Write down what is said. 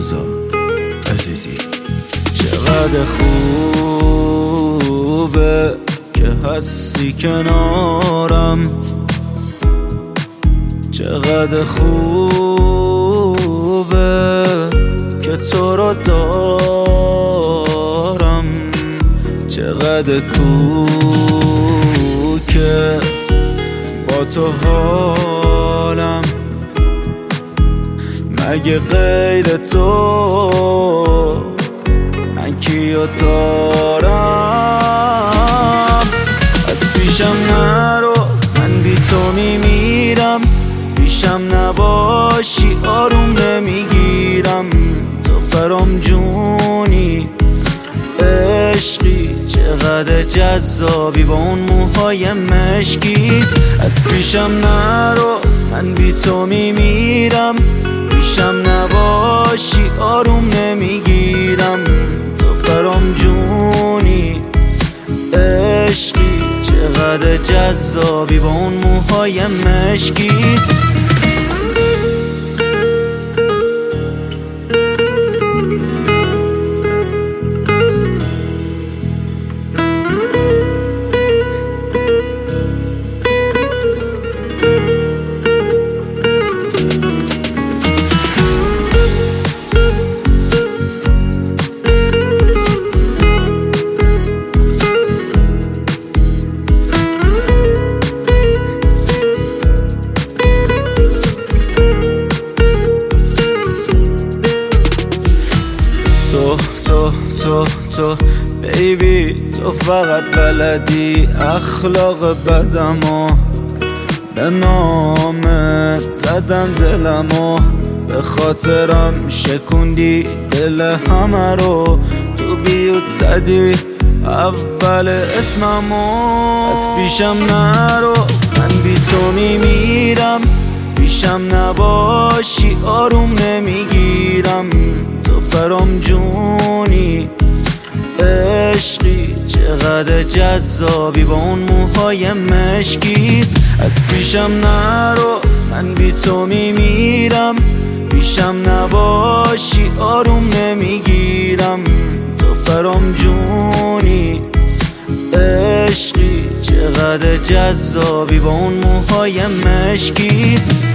رضا عزیزی. چقدر خوبه که هستی کنارم، چقدر خوبه که تو رو دارم، چقدر که با تو حالم، مگه غیر تو من کیو دارم؟ از پیشم نرو، من بی تو میمیرم، پیشم نباشی آروم نمیگیرم. تو برام جونی، عشقی، چقدر جذابی با اون موهای مشکی. از پیشم نرو، من بی تو میمیرم، پیشم نباشی آروم نمیگیرم. تو برام جونی، عشقی، چقدر جذابی با اون موهای مشکی. تو بیبی، تو فقط بلدی اخلاق بدمو، به نامت زدم دلمو، به خاطرم شکوندی دل همه رو، تو بیوت زدی اول اسممو. از پیشم نرو، من بی تو میمیرم، پیشم نباشی آروم نمیگیرم. تو برام جونی، عشقی، چقدر جذابی با اون موهای مشکیت. از پیشم نرو، من بی تو میمیرم، پیشم نباشی آروم نمیگیرم. تو برام جونی، عشقی، چقدر جذابی با اون موهای مشکیت.